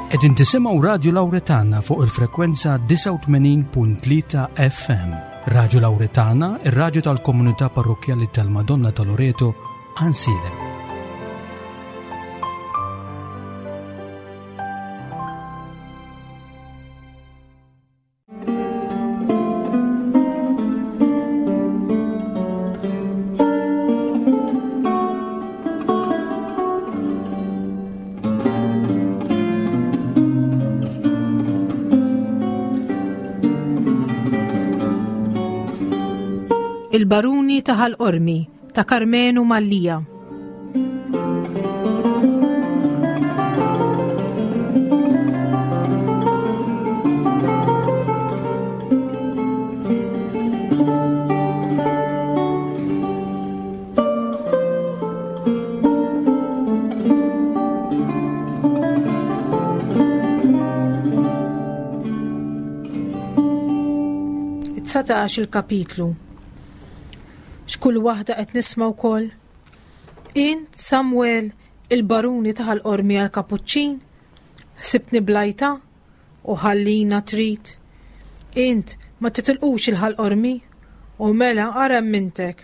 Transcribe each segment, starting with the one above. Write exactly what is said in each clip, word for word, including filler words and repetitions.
Qegħdin tisimgħu Radio Lawretana fuq il-frekwenza tisa u tmenin punt tlieta F M. Radio Lawretana, ir-radju tal-Komunità Parrokjali tal-Madonna ta' Loreto, Ansile. Il-Baruni ta' Ħal-Qormi ta' Karmenu Mallija. It-satax il-kapitlu. X'kull waħda qed nisma' wkoll. Int Samwel il-Baruni ta' Ħal-Qormi għall-Kapuċċin, ħsibtni blajta u ħallina trid. Int ma titilqux il-Ħal-Qormi u mela ara mintek.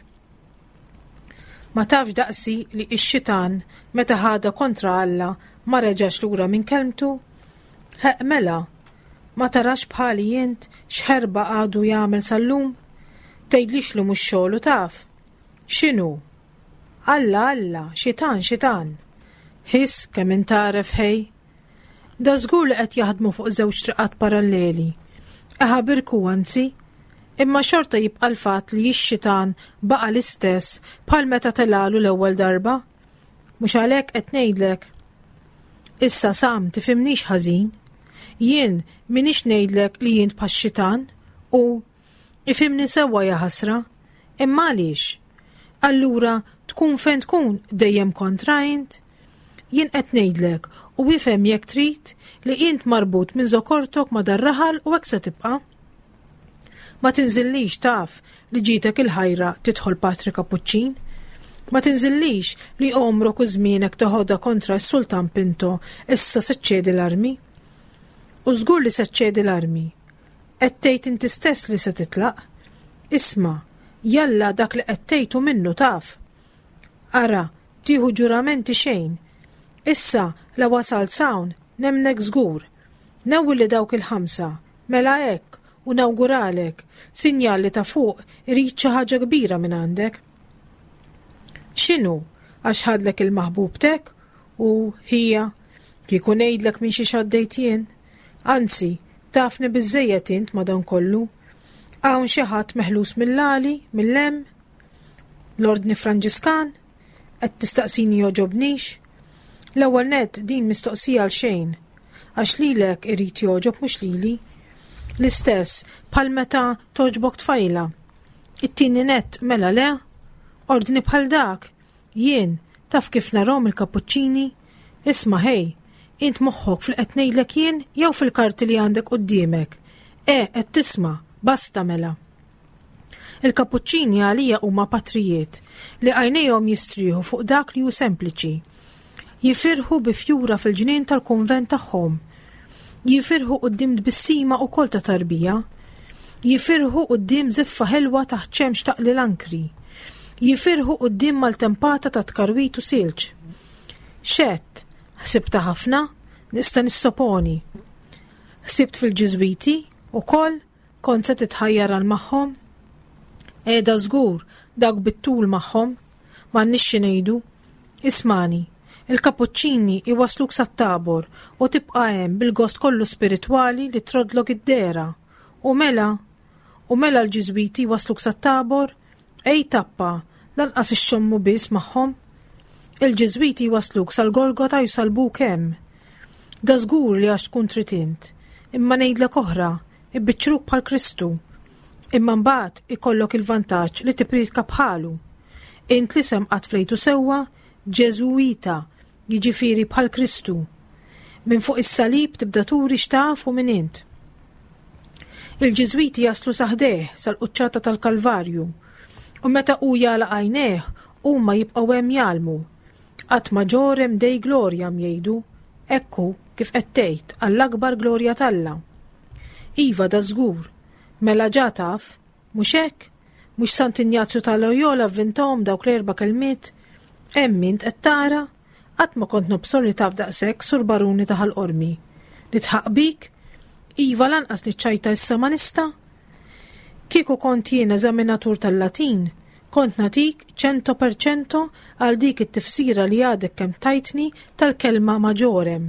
Ma tafx daqsi li x-xitan meta ħada kontra Alla ma reġax lura minn kelmtu? Ħeq mela, ma tarax bħali int x'ħerba għadu jagħmel sal-lum? Tgħidlix lu mhux xogħlu taf. X'inhu? Alla Alla, xitan xitan. Ħiss kemm intaref ħej. Da żgur li qed jaħdmu fuq żewġ triqat paralleli. Aħabirku anzi, imma xorta jibqa' l-fatt li x-xitan baqa' l-istess bħal meta telalu l-ewwel darba. Mhux għalhekk qed ngħidlek. Issa Sam tifhimnix ħażin. Jien minix ngħidlek li jien bħax-xitan u ifimni sewwa ja ħasra, imma għaliex? Allura tkun fejn tkun dejjem kontra int? Jien qed ngħidlek u ifhem jekk trid li int marbut minn zokortok ma' dar-raħal u hekk se tibqa'. Ma tinżillix taf li ġitek il-ħajra tidħol Patri Kapuċċin? Ma tinżillix li omrok u żmienek toħodha kontra s-Sultan Pinto issa se ċċedi l-armi? U żgur li se ċċedi l-armi. Qed tgħid inti stess li se titlaq. Isma' jalla dak li qed tgħidu minnu taf. Ara, tieħu ġuramenti xejn. Issa la wasal sawn nemnek żgur. Newwi li dawk il-ħamsa, mela hekk u nawguralek sinjal li ta' fuq irid xi ħaġa kbira minn għandek. X'inhu? Għax ħadlek il-maħbubtek u hija kieku ngħidlek minn xi xaddejt jien. Anzi, tafni biżżejjed int madankollu. Hawn xi ħadd meħlus mill-għali, mill-hemm, l-Ordni Franġiskan, qed tistaqsini joġobnix. L-ewwel nett din mistoqsija għal xejn, għax lilek irid joġob mhux lili. L-istess bħal meta toġbok tfajla. It-tieni nett mela le, ordni bħal dak. Jien taf kif narhom il-Kapuċċini, isma' ħej. Int moħħok fil-qed ngħidlek jien jew fil-karti li għandek quddiemek. E, qed tisma', basta mela. Il-Kapuċċini għalija huma patrijiet li għajnejhom jistrieħu fuq dak li hu sempliċi. Jifirħu bi fjura fil-ġnien tal-kunvent tagħhom. Jifirħu quddiem tbissima wkoll ta' tarbija. Jifirħu quddiem żiffa ħelwa taħt xemx taqli l-ankri. Jifirħu quddiem mal-tempata ta' tkarwit u silġ. Xett, ħsibta ħafna, nista' nissoponi. Ħsibt fil-Ġiżwiti ukoll kont se titħajjar għal magħhom. Qiegħda żgur dawk bit-tul magħhom, m'għandniex xi ngħidu. Ismani, il-Kapuċċini iwasluk sat-Tabor u tibqa' hemm bil-gost kollu spiritwali li trodlok id-dera. U mela, u mela l-Ġiżwiti wasluk sat-Tabor, ej tappa, lanqas ix-xommu biss magħhom. Il-Ġiżwiti wasluk sal-Golgota u sal-Buk hemm. Da żgur li għax tkun trid int, imma ngħidlek oħra, ibbiċċruk bħal Kristu. Imma mbagħad ikollok il-vantaġġ li tipridka bħalu. Int li sem qatt flejtu sewwa Ġeżuwita, jiġifieri bħal Kristu. Minn fuq is-salib tibda turi x'tafu minn int. Il-Ġiżwiti jaslu saħdeh sal-quċċata tal-Kalvarju u meta hu jala għajnejh huma jibqgħu hemm jalmu. Qatt ma ġorem dej glorja mjejdu, ekku kif qed tgħid għall-akbar glorja t'Alla. Iva da żgur, mela ġa taf, mhux hekk? Mhux Sant Injazzu ta' Loyola vvintom dawk l-erba' kelmiet? Hemm int qed tara? Qatt ma kont nobsol li taf daqshekk Sur Baruni ta' ħal-Qormi. Nitħaq bik? Iva lanqas niċċajta issa ma nista'? Kieku kont jien eżaminatur tal-Latin, kont natik ċento per ċento għal dik it-tifsira li għadek kemm tajtni tal-kelma maġorem.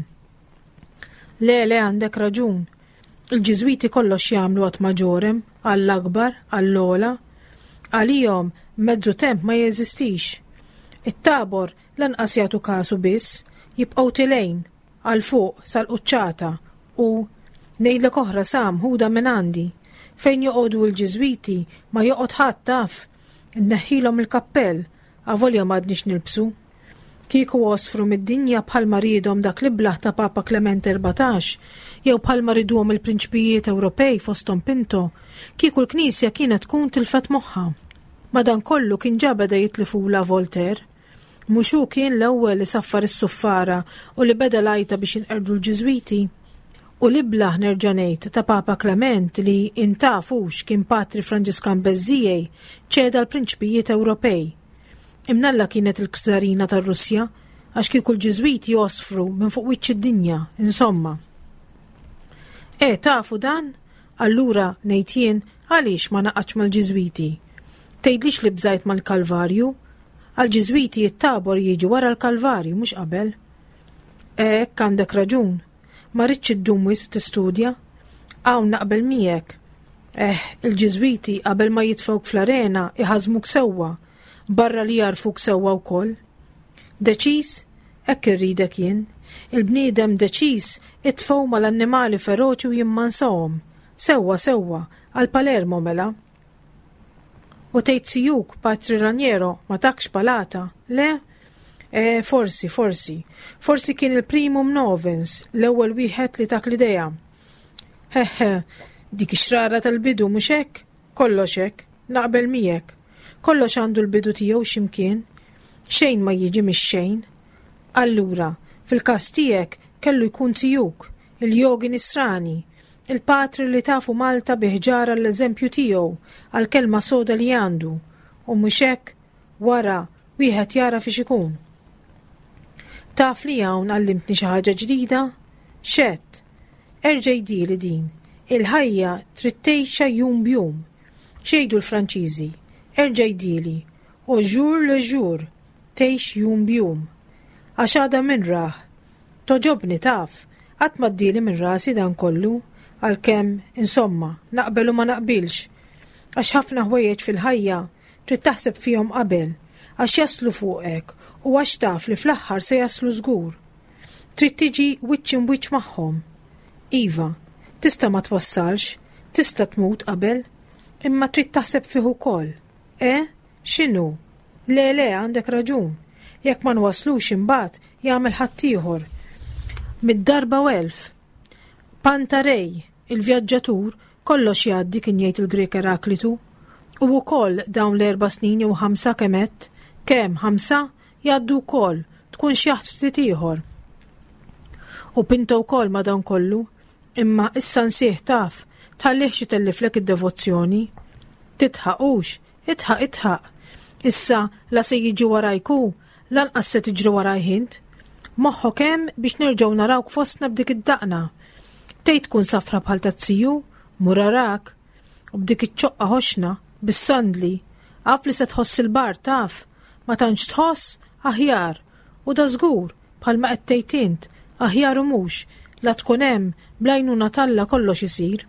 Le, le għandek raġun. Il-Ġiżwiti kollox jagħmlu għat maġorem, għall-akbar, għall-ola. Għalihom mezzu temp ma jeżistix. It-tabor lanqas jagħtu kasu biss, jibqgħu tilejn, għal fuq sal-quċċata u ngħidlek oħra Sam ħuda minn għandi. Fejn joqogħdu l-Ġiżwiti ma joqgħod ħadd taf. Nneħħilhom il-kappell, avolja m'għadniex nilbsu. Kieku osfru mid-dinja bħalma riedhom dak li blaħ ta' Papa Klement erbatax, jew bħalma riduhom il-prinċipijiet Ewropej fosthom Pinto, kieku l-Knisja kienet tkun tilfet moħħha. Madankollu kien ġa beda jitlifula Voltaire. Mhux hu kien l-ewwel li saffar is-suffara u li beda lajta biex inqerdu l-Ġiżwiti. U li blaħ nerġa' ngħid ta' Papa Klement li intafux kien Patri Franġiskan Beżżijej ċeda l-prinċipijiet Ewropej. Imnalla kienet il-Ksarina tar-Russja għax kieku l-Ġiżwiti josfru minn fuq wiċċ id-dinja, insomma. E tafu dan? Allura ngħid jien għaliex ma naqgħodx mal-Ġiżwiti. Tgħidlix li bżajt mal-Kalvarju? Għal-Ġiżwiti it-tabor jiġi wara l-Kalvarju mhux qabel. Hekk għandek raġun. Ma rridx iddum wisq tistudja. Hawn naqbel miegħek. Eh, il-Ġiżwiti qabel ma jitfgħuk fl-arena iħażmuk sewwa, barra li jarfuk sewwa wkoll. Deċiż, hekk irridek jien. Il-bniedem deċiż itfgħu mal-annimali feroċi u jimmansawhom. Sewwa sewwa, għal Palermo mela. U tgħid sijuk, Patri Raniero, ma takx palata, le? E, forsi, forsi. Forsi kien il-primum novens, l-ewwel wieħed li tak l-idea. Hehe, dik ix-xrara tal-bidu mhux hekk? Kollox hekk, naqbel miegħek. Kollox għandu l-bidu tiegħu x'imkien. Xejn ma jiġi mix-xejn. Allura, fil-każ tiegħek kellu jkun sijuk, il-jogi nisrani, il-patri li tafu Malta biħġara l-eżempju tiegħu għal-kelma soda li għandu, u mhux hekk wara wieħed jara fiex ikun. Taf li hawn għallimtni xi ħaġa ġdida? Xett, erġa' jdili din, il-ħajja trid tgħixha jum bjum. Xejdu l-Franċiżi, erġa' jdili, u jour le jour, tgħix jum bjum. Għax għadha minn raħ, toġobni taf, qatt ma ddili minn rasi dan kollu, għalkemm, insomma, naqbel u ma naqbilx. Għax ħafna ħwejjeġ fil-ħajja trid taħseb fihom qabel, għax jaslu fuqek u għax taf li fl-aħħar se jaslu żgur. Trid tiġi wiċċ imwiċċ magħhom. Iva, tista' ma twassalx, tista' tmut qabel, imma trid taħseb fih ukoll. Eh? X'inhu? Le le għandek raġun. Jekk ma nwaslux imbagħad jagħmel ħadd ieħor. Mid-darba u elf. Pantarej, il-vjaġġatur, kollox jgħaddi kien jgħid il-Grek Eraklitu, u wkoll dawn l-erba' snin jew ħamsa kemm kemm ħamsa jgħaddu wkoll tkun xi jaħd ftit ieħor. U Pinto wkoll ma dan kollu, imma issa nsieħ taf tħallih xi telliflek id-devozzjoni. Titħaqux, itħaq itħaq. Issa la se jiġi warajku, lanqas se tiġri waraj ħint. Moħħok hemm biex nerġgħu narawk fostna b'dik id-daqna. Tgħid tkun safra bħal tazziju, murarak, u b'dik iċ-ċoqqa ħoxna, bis-sandli, għaf li se tħoss il-bar taf, ma tantx tħoss aħjar, u da żgur bħalma qed tgħid int, aħjar u mhux, la tkun hemm blajnuna Talla kollox isir.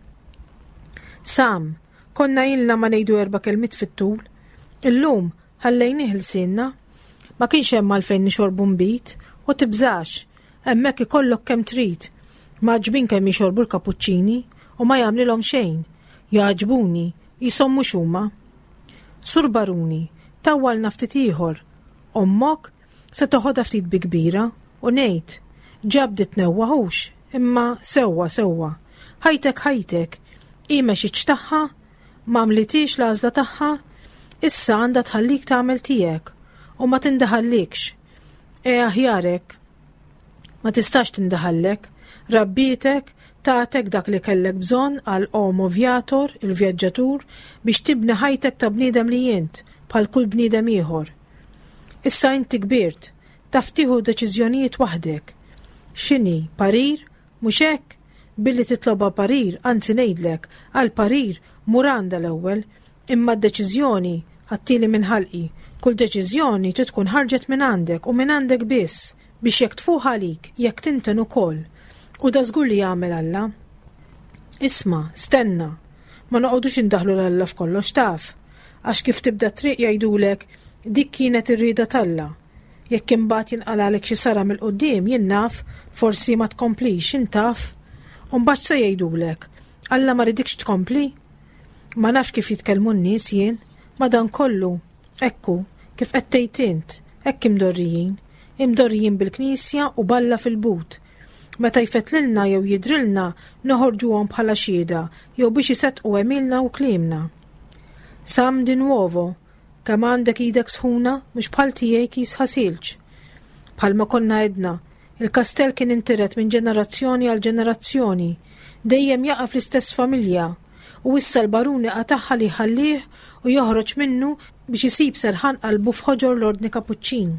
Sam, konna ilna ma ngħidu erba' kelmiet fit-tul, illum ħallejnih ħilsienna, ma kienx hemm għalfejn nixorbu mbit, u tibżax, hemmhekk ikollok kemm trid. Maġbin kemm jixorbu l-kapuċċini u ma jagħmlilhom xejn. Jaġbuni, jisommu xuma. Sur Baruni, tawwalna ftit ieħor. Ommok se toħodha ftit bi kbira u ngħid, ġabdet newwaħux, imma sewwa sewwa. Ħajtek ħajtek, imex tagħha, ma mlitix l-għażla tagħha, issa għandha tħallik tagħmel tiegħek u ma tindaħallikx. E aħjarek, ma tistax tindaħallek, rabbietek, tagħtek dak li kellek bżonn għal homo vjator, il-vjaġġatur, biex tibni ħajtek ta' bniedem li jint, bħal kull bniedem ieħor. Issa inti kbirt, taf tieħu deċiżjonijiet waħdek. X'inhi, parir, mhux hekk? Billi titloba parir, anzi ngħidlek, għal parir muranda l-ewwel, imma d-deċiżjoni ħattili minn ħalqi. Kull deċiżjoni trid tkun ħarġet minn għandek u minn għandek biss biex jekk tfuħ għalik, jekk tinten ukoll. U da żgur li jagħmel Alla. Isma', stenna, ma noqogħdux indaħlu l-Alla f'kollox taf, għax kif tibda triq jgħidulek dik kienet ir-rieda t'Alla. Jekk imbagħad jinqalalek xi sara mill-qudiem jien naf, forsi ma tkomplix intaf. U mbagħad se jgħidulek, Alla ma ridikx tkompli? Ma nafx kif jitkellmu n-nies jien, madankollu, ekku, kif qed tgħid int, hekk imdorrijin, imdorrijin bil-Knisja u balla fil-but. Meta jfetlilna jew jidrilna noħorġuhom bħala xieda jew biex isettqu emilna u kliemna. Sam di nuovo, kemm għandek idek sħuna mhux bħal tiegħi kis ħasilġ. Bħalma konna għedna, il-kastell kien intiret minn ġenerazzjoni għal ġenerazzjoni, dejjem jaqa' fl-istess familja, u issa l-baruni qataħħa li ħallih u joħroġ minnu biex isib serħan qalbu f'ħoġor l-ordni Kapuċċin.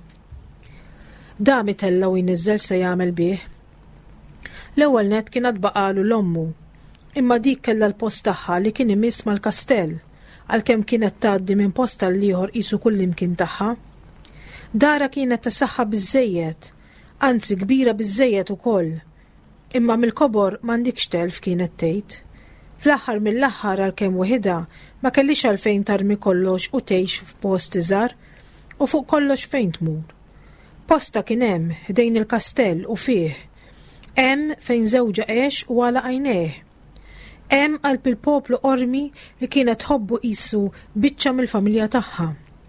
Da mitella u jniżżel se jagħmel bih. L-ewwel net kien għad baqalu l-ommu, imma dik kellha l-post tagħha li kien imiss mal-kastell, għalkemm kienet tgħaddi minn post tal ieħor qisu kull imkien tagħha. Dara kienet tasaħħa biżżejjed, anzi kbira biżżejjed ukoll, imma mill-kobor m'għandikx telf kienet tgħid. Fl-aħħar mill-aħħar għalkemm waħedha ma kellix għalfejn tarmi kollox u tgħix f'post iżgħar u fuq kollox fejn tmur. Posta kien hemm ħdejn il-kastell u fih. Hemm fejn żewġa għex u għala għajnejh. Hemm qalb il-poplu ormi li kienet tħobbu qisu biċċa mill-familja tagħha.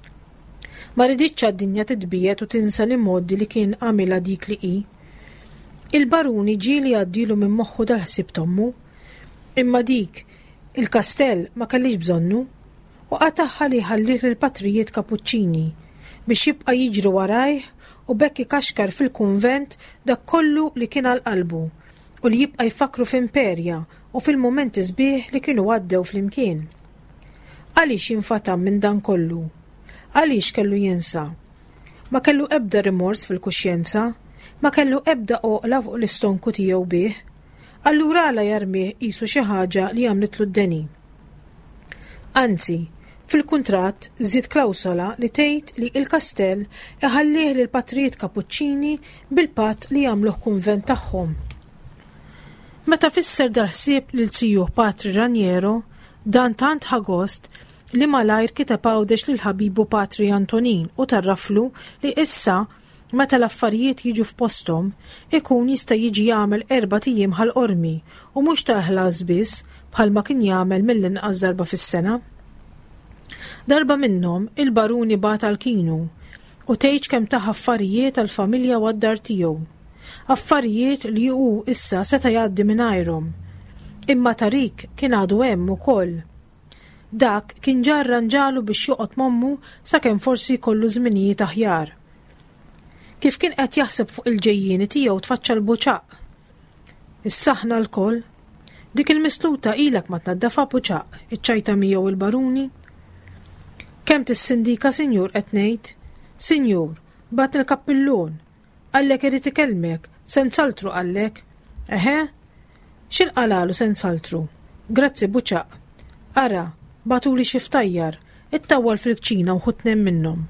Ma riditx għad-dinja titbiet u tinsa l-immoddi li kien għamilha dik li hi. Il-baruni ġieli għaddilu minn moħħu dal-ħsieb tommu, imma dik il-kastell ma kellix bżonnu u qataħħa li ħallih lill-patrijiet Kapuċċini biex jibqa' jiġru warajh u bekk ikaxkar fil-kunvent dak kollu li kien għal qalbu u li jibqa' jfakru f'imperja u fil-momenti sbieħ li kienu għaddew flimkien. Għaliex jinfatam minn dan kollu? Għaliex kellu jinsa? Ma kellu ebda rimors fil-kuxjenza? Ma kellu ebda oqla fuq l-istonku tiegħu bih? Allura għala jarmih qisu xi ħaġa li għamlitlu d-deni. Anzi, fil-kuntratt żied klawsola li tgħid li l-kastell iħallih lil patrijiet Kapuċċini bil-patt li jagħmluh kunvent tagħhom. Meta fisser dal-ħsieb lil Ziju Patri Raniero, dan tant ħagost li malajr kiteb għawdex lil ħabibu Patri Antonin u tarraflu li issa meta l-affarijiet jiġu f'posthom ikun jista' jiġi jagħmel erba' tiem ħal-qormi u mhux tal-ħlas biss bħalma kien jagħmel mill-inqas darba fis-sena. Darba minnhom il-baruni bat għal-kienu u tgħid kemm taħ affarijiet għall-familja u għad-dar tiegħu. Affarijiet li hu issa seta' jgħaddi mingħajrhom. Imma Tarik kien għadu hemm ukoll. Dak kien ġarra nġalu biex joqgħod mommu sakemm forsi jkollu żminijiet aħjar. Kif kien qed jaħseb fuq il-ġejjieni tiegħu tfaċċa l-buċaq. Issaħna l-koll. Dik il-misluta ilek ma tnaddafa buċaq, iċċajta miegħu il-baruni. Kemm tissindika, Sinjur, qed ngħid? Sinjur, bat il-kappillun. Għallek irid ikellmek, se nsaltru għallek. Eħe? X'inqalalu se nsaltru? Grazzi buċaq. Ara, batuli xi ftajjar, ittawwal fil-kċina u ħutnem minnhom.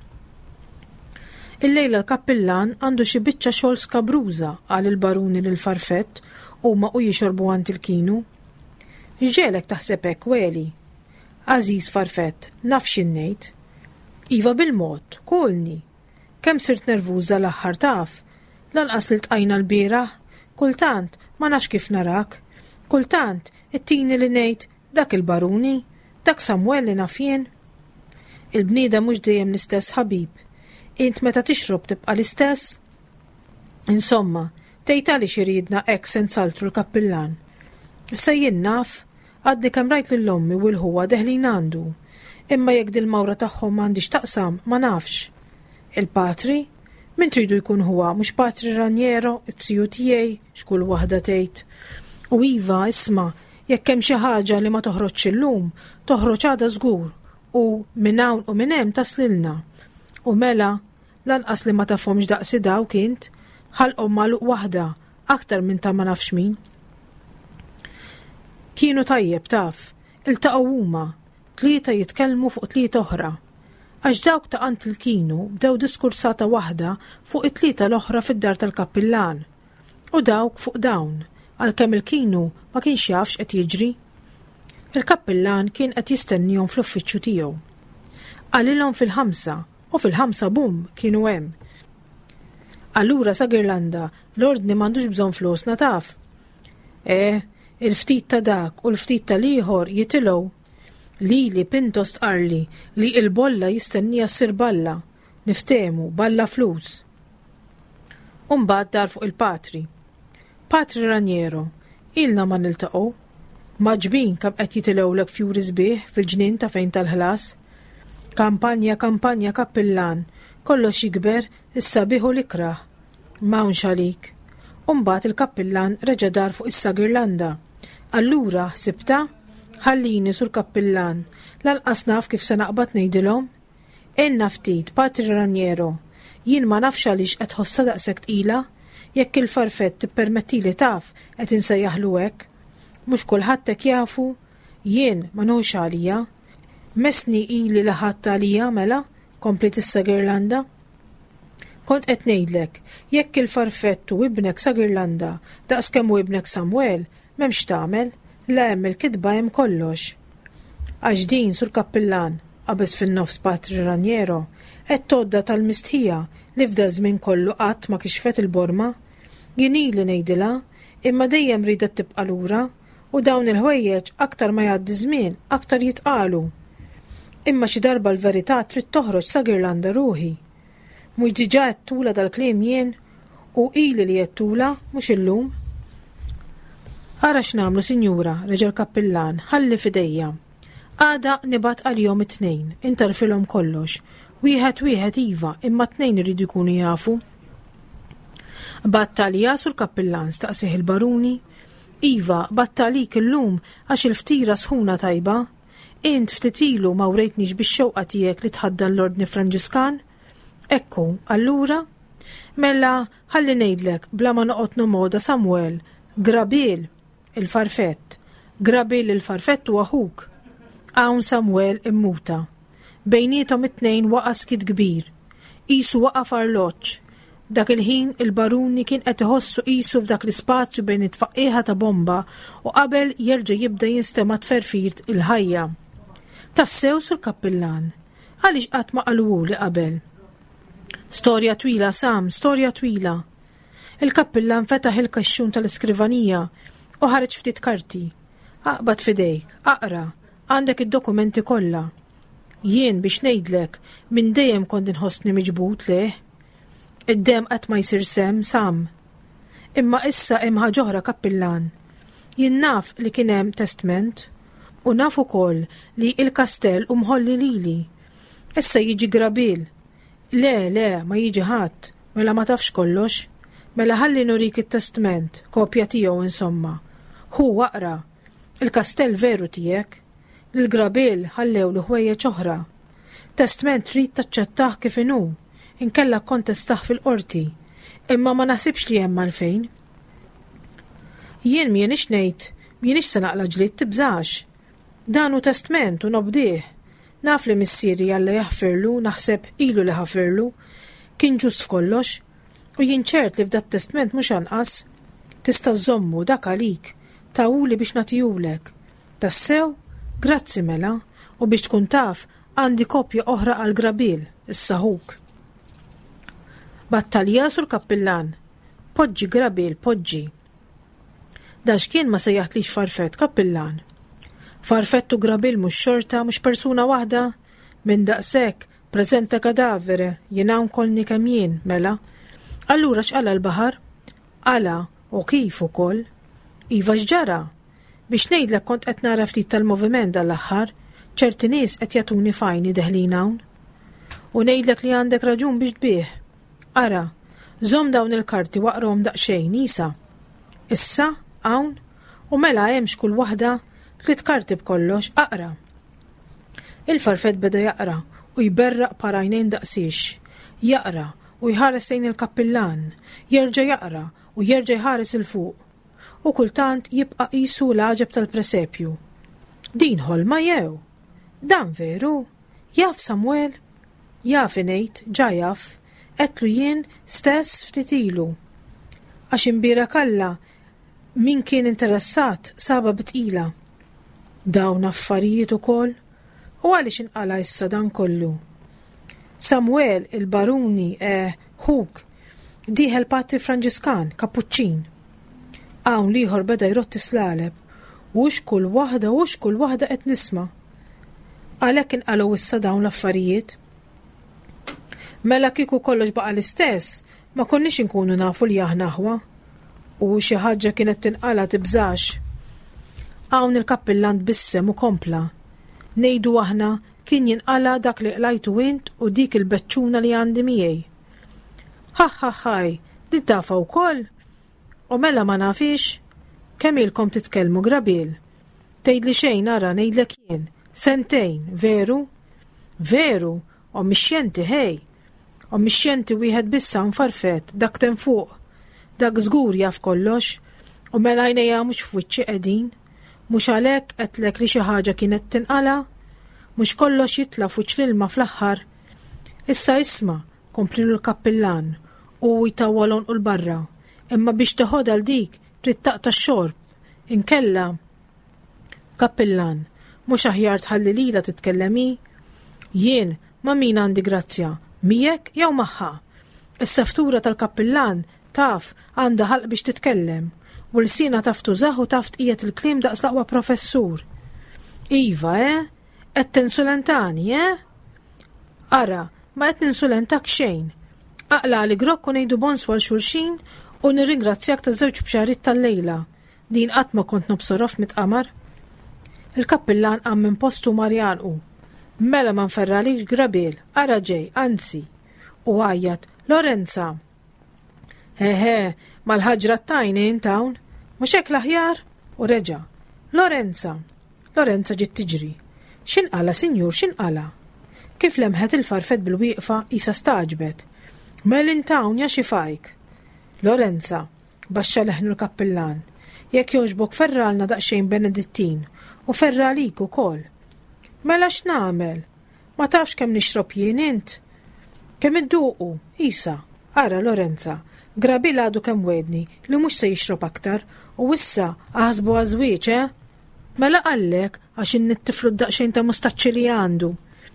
Il-lejla l-kappillan għandu xi biċċa xogħol skabruża għal il-baruni lil Farfett huma u jixorbu għand il-kienu. Ġelek taħseb hekk weli. Aziz Farfett, naf x'innejt. Iva bil-mod, kolni. Kemm sirt nervuża l-aħħar taf. Lanqas li tqajna l-bieraħ, kultant ma nafx kif narak. Kultant it-tini li ngħid dak il-baruni, dak Samwell li naf jien. Il-bnieda mhux dejjem l-istess ħabib. Int meta tixrob tibqa' l-istess? Insomma, tgħid għaliex iridna hekk se nsaltru l-kappillan. Issa jien naf, għaddi kemm rajt lill-ommi u l-ħuwa deħlin għandu, imma jekk dil-mawra tagħhom m'għandix taqsam ma nafx. Il-patri? Min tridu jkun huwa mhux Patri Raniero, it-tiju tiegħi, x'kull waħda tgħid. U iva, isma' jekk hemm xi ħaġa li ma toħroġx illum, toħroġ għada żgur u minn hawn u minn hemm taslilna. U mela lanqas li ma tafhomx daqsi dawk int, ħalqhom magħluq waħda aktar minn ta' ma nafx min. Kienu tajjeb taf, iltaqgħu huma, tlieta jitkellmu fuq tlieta oħra. Għax dawk ta' qant il-kienu bdew diskursata waħda fuq it-tlieta l-oħra fid-dar tal-kappillan. U dawk fuq dawn, għalkemm il-kienu ma kienx jafx qed jiġri. Il-kappillan kien qed jistennihom fl-uffiċċju tiegħu. Qalilhom fil-ħamsa u fil-ħamsa bum kienu hemm. Allura sa Girlanda l-ordni m'għandux bżonn flusna taf. Eh, il-ftit ta' dak u l-ftit tal-ieħor jitilgħu. Li li pintost qarli li il-bolla jistennija ssir balla, niftehmu balla flus. Umbagħad dar fuq il-Patri. Patri Raniero, ilna ma niltaqgħu. Maġbin kemm qed jitilgħulek fjuri sbieħ fil-ġnien ta' fejn tal-ħlas. Kampanja kampanja kappillan, kollox jikber issa bieħu l-ikraħ. M'hawnx għalik. Umbagħad il-kappillan reġa' dar fuq issa Girlanda. Allura ħsibta ħallini sur kappillan, lanqas naf kif se naqbad ngħidilhom. Enna ftit, Patri Raniero, jien ma nafx għaliex qed ħossa daqshekk tqila, jekk il-farfett tippermettili taf qed insejjaħlu hekk. Mhux kulħadd hekk jafu, jien ma nħux għalija. Mesni ili laħadt għalija mela, komplet issa Girlanda. Kont qed ngħidlek, jekk il-farfett u ibnek sa Girlanda daqskemm u ibnek Samwel, m'hemmx tagħmel. La hemm il-kidba hemm kollox. Għax din sur kappillan, qabeż fin-nofs Patri Raniero, qed todda tal-mistħija li f'da żmien kollu qatt ma kixfet il-borma, jien ili ngħidilha, imma dejjem ridet tibqa' lura u dawn il-ħwejjeġ aktar ma jgħaddi żmien aktar jitqalu. Imma xi darba l-verità trid toħroġ sa Girlanda ruħi. Mhux diġà qed tula dal-kliem jien u ili li qed tula mhux illum. Ara x'namlu, Sinjura, reġa' l-kappillan, ħalli fidejja. Għada nibgħat għal-jom it-tnejn, intarfilhom kollox. Wieħed wieħed iva, imma t-tnejn iridu jkunu jafu. Battalija sur kappillan staqsih il-baruni. Iva, battalik illum għax il-ftira sħuna tajba. Int ftitilu ma wrejtniex bix-xewqa tiegħek li tħaddan l-ordni Franġiskan? Ekku, allura? Mela ħalli ngħidlek bla ma noqgħod nomoda Samwel, Grabil il-farfett, Grabil il-farfett u aħuk. Hawn Samwel immuta. Bejnietom it-tnejn waqa' skid kbir. Qisu waqa' farloġġ. Dak il-ħin il-baruni kien qed iħossu qisu f'dak l-ispazju bejn it-tfaqqieħa ta' bomba u qabel jerġa' jibda jinstema' tferfirt il-ħajja. Tassew sur kappillan. Għaliex qatt ma qaluli qabel. Storja twila Sam, storja twila. Il-kappillan fetaħ il-kaxxun tal-iskrivanija u ħareġ ftit karti. Aqbad fidejk, aqra, għandek id-dokumenti kollha. Jien biex ngħidlek minn dejjem kont inħossni miġbut leh. Id-dem qatt ma jsir sem Sam. Imma issa hemm ħaġa oħra kappillan. Jien naf li kien hemm testament u naf ukoll li il-kastell u mħolli lili. Issa jiġi Grabil. Le, le, ma jiġi ħadd, mela ma tafx kollox. Mela ħalli nurik it-testament, kopja tiegħu insomma. Hu waqra, il-kastell veru tiegħek, l-Grabil ħallew l ħwejjeġ oħra. Testament trid taċċettaħ kif inhu, inkella kontestaħ fil-qorti, imma ma naħsibx li hemm għalfejn. Jien m'ienix ngħid, m'ienix se naqla ġlied tibżax. Dan hu testament u nobdih. Naf li missieri Alla jaħfirlu, naħseb ilu li ħafirlu, kien ġust f'kollox. U jien ċert li f'dat testament mhux anqas tista' żommu dak għalik, tawuli biex nagħtihulek. Tassew, grazzi mela, u biex tkun taf għandi kopja oħra għal Grabil, is-saħuk. Battalija sur kappillan, poġġi Grabil, poġġi. Dax kien ma sejjaħtlix farfett kappillan. Farfett u Grabil mhux xorta, mhux persuna waħda, minn daqshekk preżenta kadavere jien hawn kolni kemm jien mela. Allura x'qala l-baħar? Qala u kif ukoll? Iva x'ġara? Biex ngħidlek kont qed nara ftit tal-moviment dal-aħħar, ċerti nies qed jagħtuni fajni deħlin hawn. U ngħidlek li għandek raġun biex tbih. Ara, żomm dawn il-karti waqrom daqsxejn Isa. Issa, hawn, u mela hemmx kull waħda tliet karti b'kollox aqra. Il-farfet beda jaqra u jberraq parajnejn daqsix. Jaqra u jħares lejn il-kappillan, jerġa' jaqra u jerġa' jħares il-fuq. U kultant jibqa' qisu l-għaġeb tal-presepju. Din ħolma jew? Dan veru? Jaf Samwel? Jaf inejt, ġa jaf, qedlu jien stess ftit ilu. Għax imbira kalla min kien interessat saba bitqila. Dawn affarijiet ukoll u għaliex inqala issa dan kollu. Samwel il-baruni eh, Hug diħel Patri Franġiskan, Kappuċċin. Hawn liħor beda jrotti slaleb u xkull waħda u xkull waħda qed nisma'. Għalhekk inqalgħu issa dawn l-affarijiet. Mela kieku kollox baqa l-istess, ma konniex inkunu nafu li aħna ħwa u xi ħaġa kienet tinqala tibżax. Hawn il-kappillant bissem u kompla. Ngħidu aħna kien jinqala dak li qlajtu int u dik il-beċċuna li għandi miegħi. Ha ha ħaj, di tafa wkoll? U mela ma nafix? Kemm ilkom titkellmu Grabil? Tgħidli xejn ara ngħidlek jien. Sentejn, veru? Veru, u mixjenti hej. U mixjenti wieħed bissa nfarfet, dak ten fuq. Dak żgur jaf kollox, u mela għajnejja mhux f'wiċċi qegħdin. Mhux għalhekk qedlek li xi ħaġa kienet tinqala? Mhux kollox jitla' f'wiċċ l-ilma fl-aħħar. Issa isma' komplilu l-kappillan u jtawwalon u l-barra. Imma biex teħodha l dik trid taqta' x-xorb. Inkella. Kappillan, mhux aħjar tħalli lila titkellemi? Jien ma' min għandi grazzja, miegħek jew magħha. Is-seftura tal-kappillan taf għandha ħalq biex titkellem u l-sina taf tużaħ u taf tqiegħed il-kliem daqs l-aqwa professur. Iva, eh? Qed tinsulentani, eh? Ara, ma qed ninsulentak xejn. Aqla li grokku ngħidu bonswa l-xulxin u nirringrazzjak ta' żewġ bxarit tal-lejla. Din qatt ma kont nobsorof mitqamar. Il-kappillan qam minn postu marjanqu. Mela ma nferralix Grabil, ara ġej, anzi. U għajjat, Lorenza. Hehe, mal-ħaġra tajni intawn, mhux hekk l-aħjar? U reġa'. Lorenza. Lorenza ġiet tiġri. X'inqala, sinjur, x'inqala? Kif lemħet il-farfet bil-wieqfa isa staġbet. Mel intawn ja xi fajk. Lorenza, baxxa leħnu l-kappillan. Jekk jogħġbok ferralna daqsxejn Benedittin u ferralik ukoll. Mela x'nagħmel? Ma tafx kemm nixrob jien int? Kemm idduqu, isa, ara Lorenza, Grabil għadu kemm wedni li mhux se jixrob aktar u issa aħsbu għażwieġ, eh? Mela qallek għax innittiflu d-daqsxejn ta' mustaċċi li għandu.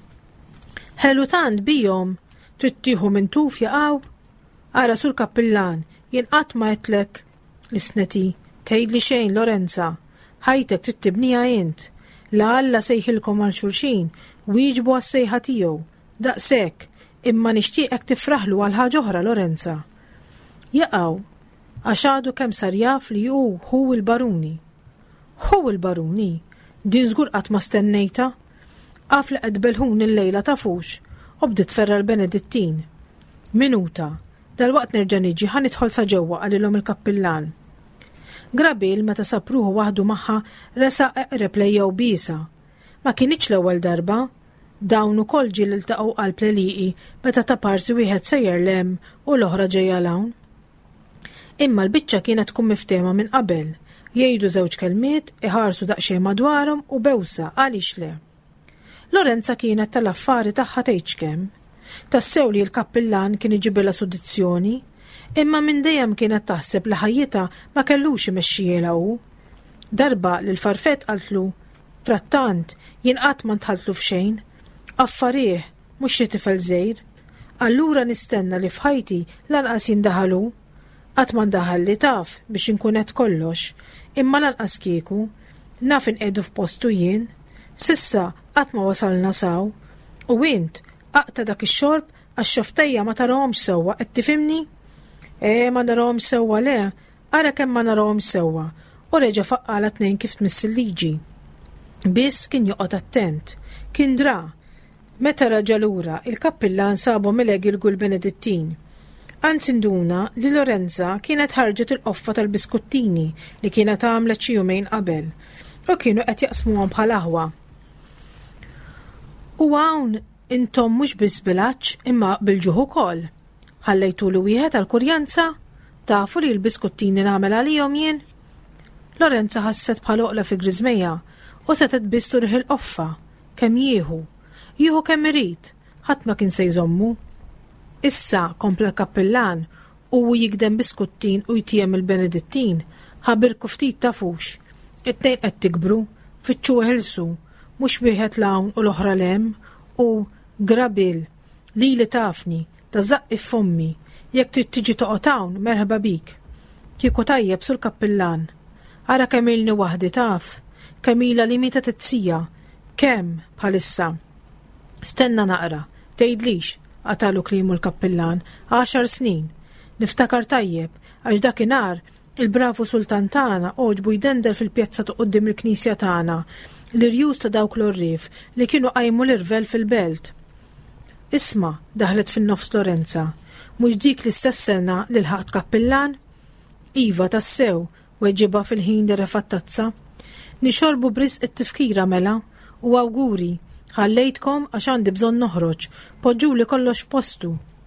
Ħelu tant bijom trid tieħu minn tuf jaqgħu? Ara sur kappillan, jien qatt ma għedlek l-isneti, tgħidli xejn Lorenza, ħajtek trid tibniha int. La Alla sejħilkom għal xulxin u jiġbu għas-sejħa tiegħu. Daqshekk, imma nixtieqek tifraħlu għal ħaġa oħra Lorenza. Jaqgħu għax għadu kemm sar jaf li hu hu il-baruni. Hu il-baruni, din żgur qatt ma stennejta. Qaf li qed belħun il-lejla tafux u bdiet ferra l-Benedittin. Minuta, dalwaqt nerġa' niġi ħa nidħol sa ġewwa qalilhom il-kappillan. Grabil meta sapruħu waħdu magħha resa eqreb lejja u bisa. Ma kienitx l-ewwel darba, dawn ukoll ġiel iltaqgħu qalb leliqi meta ta' parsi wieħed sejjer lem u l-oħra ġejja hawn. Imma l-biċċa kienet tkun miftema minn qabel, jgħidu żewġ kelmiet, iħarsu daqsxejn madwarhom u bewsa għaliex le. Lorenza kienet tal-affari tagħha tgħid kemm. Tassew li l-kappillan kien iġibilha sudizzjoni, imma minn dejjem kienet taħseb li ħajjita ma kellux imexxiela hu. Darba li l-farfet qaltlu, frattant jien qatt ma ntħalltu f'xejn, affarih mhux xi tifel żgħir. Allura nistenna li f'ħajti lanqas jindaħalu, qatt ma ndaħal li taf biex inkun qed kollox, imma lanqas kieku, naf inqedu f'postu jien, sissa qatt ma wasalna saw, u int aqta dak ix-xorb għax-xoftejja ma tarahomx sewwa, qed tifhimni? Eh, ma narahomx sewwa le, ara kemm ma narahomx sewwa, u reġa' faqqala tnejn kif tmiss il-liġi. Biss kien joqgħod attent, kien dra. Meta raġa lura, il-kappillan sabu mileg irgu l-Benedittin. Anzi nduna li Lorenza kienet ħarġet il-qoffa tal-biskuttini li kienet għamlet xi jumejn qabel u kienu qed jaqsmuhom bħal aħwa. U hawn intom mhux biss bilaċċ imma bil-ġuħ ukoll. Ħallejtu li wieħed għall-kurjanza tafu li l-biskuttini nagħmel għalihom jien? Lorenza ħasset bħal oqla fi griżmejja u setet biss turħi l-qoffa kemm jieħu, jieħu kemm irid, ħadd ma kien se jżommu. Issa kompla l-kappillan u jikdem biskuttin u jtijem il-Benedittin ħabirku ftit tafux. It-tejn qed tikbru, fitxu ħilsu, mhux wieħed lawn u l-oħra lem u grabil li li tafni ta' zaqqi f'ommi jekk trid tiġi toqgħod hawn merħba bik. Kieku tajjeb sur kappillan. Ara kemm ilni waħdi taf, kemm ilha li mietet it-tsija, kemm bħalissa. Stenna naqra, tgħidlix, għatalu klimu l-kappillan, għaxar snin. Niftakar tajjeb, għax dakinhar il-bravu sultan tagħna oġbu jdendel fil-pjazza ta' qudiem il-knisja tagħna l-irjuż ta' dawk l-orrif li kienu qajmu l-irvel fil-belt. Isma' daħlet fin-nofs Lorenza, mhux dik l-istess sena li l-ħaqt kappillan? Iva tassew, weġġibha fil-ħin li refat tazza. Nixorbu brisq it-tifkira mela u awguri. Ħallejtkom għax għandi bżonn noħroġ, poġġuli kollox f'postu.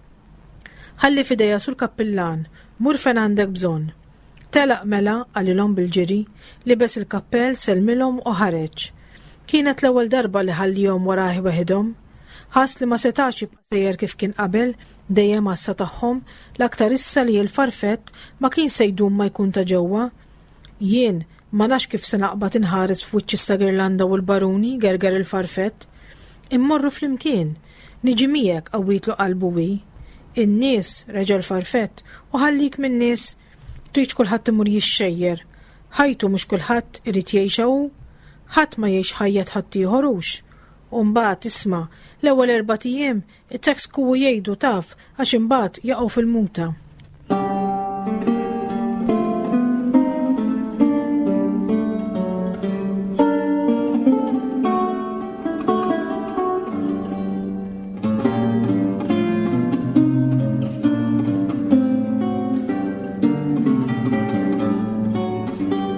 Ħalli fidejja sur kappillan, mur fejn għandek bżonn. Telaq mela għalilhom bil-ġiri, libes il-kappell selmilhom u ħareġ. Kienet l-ewwel darba li ħallihom warahi waħedhom. Ħass li ma setax jibqa' sejjer kif kien qabel, dejjem għassa tagħhom, l-aktar issa li l-farfett ma kien se jdum ma jkun ta' ġewwa. Jien ma nafx kif se naqbad inħares f'wiċċ is-Sagirlanda u l-Baruni gerger il-farfett. Immorru flimkien, niġi miegħek qawwitlu qalbu wi. In-nies reġa' l-farfett u ħallik min-nies trid kulħadd imur jixxejjer. Ħajtu mhux kulħadd irid jgħixha hu, ħadd ma jgħix ħajja ħadd ieħorux. U mbagħad isma' l-ewwel erba' ijiem it-teks kuwu jgħidu taf għax imbagħad jaqgħu fil-muta.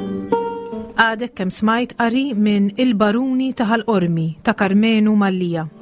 Għadek kemm smajt qari minn Il-Baruni ta' ħal-Qormi ta' Karmenu Mallija.